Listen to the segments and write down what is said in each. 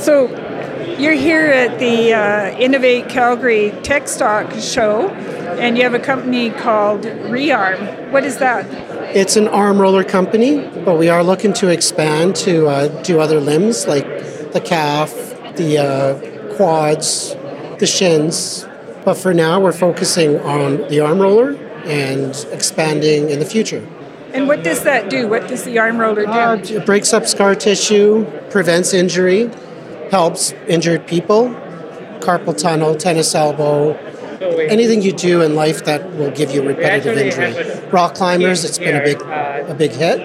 So you're here at the Innovate Calgary Tech Stock Show, and you have a company called Rearm. What is that? It's an arm roller company, but we are looking to expand to do other limbs like the calf, the quads, the shins. But for now, we're focusing on the arm roller and expanding in the future. And what does that do? What does the arm roller do? It breaks up scar tissue, prevents injury, helps injured people, carpal tunnel, tennis elbow, anything you do in life that will give you repetitive injury. Rock climbers, it's been a big hit.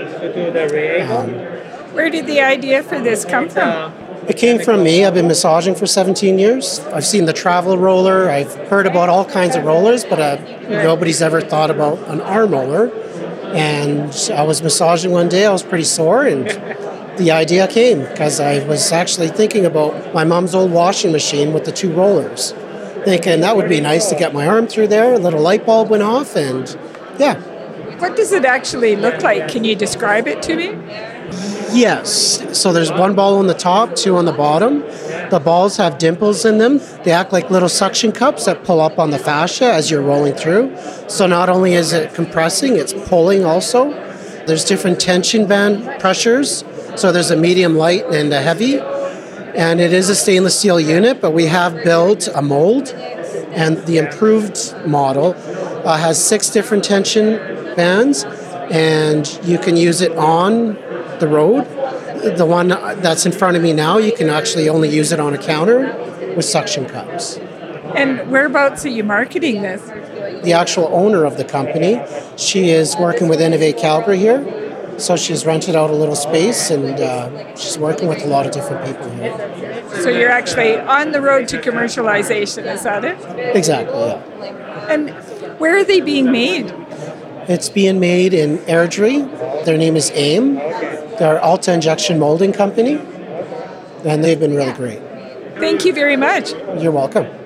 Where did the idea for this come from? It came from me. I've been massaging for 17 years. I've seen the travel roller. I've heard about all kinds of rollers, but nobody's ever thought about an arm roller. And I was massaging one day. I was pretty sore, and the idea came because I was actually thinking about my mom's old washing machine with the two rollers, thinking that would be nice to get my arm through there. A little light bulb went off, and yeah. What does it actually look like? Can you describe it to me? Yes. So there's one ball on the top, two on the bottom. The balls have dimples in them. They act like little suction cups that pull up on the fascia as you're rolling through. So not only is it compressing, it's pulling also. There's different tension band pressures. So there's a medium, light, and a heavy. And it is a stainless steel unit, but we have built a mold. And the improved model has 6 different tension bands, and you can use it on the road. The one that's in front of me now, you can actually only use it on a counter with suction cups. And whereabouts are you marketing this? The actual owner of the company, she is working with Innovate Calgary here. So she's rented out a little space, and she's working with a lot of different people here. So you're actually on the road to commercialization, is that it? Exactly, yeah. And where are they being made? It's being made in Airdrie. Their name is AIM. They're Alta Injection Molding Company, and they've been really great. Thank you very much. You're welcome.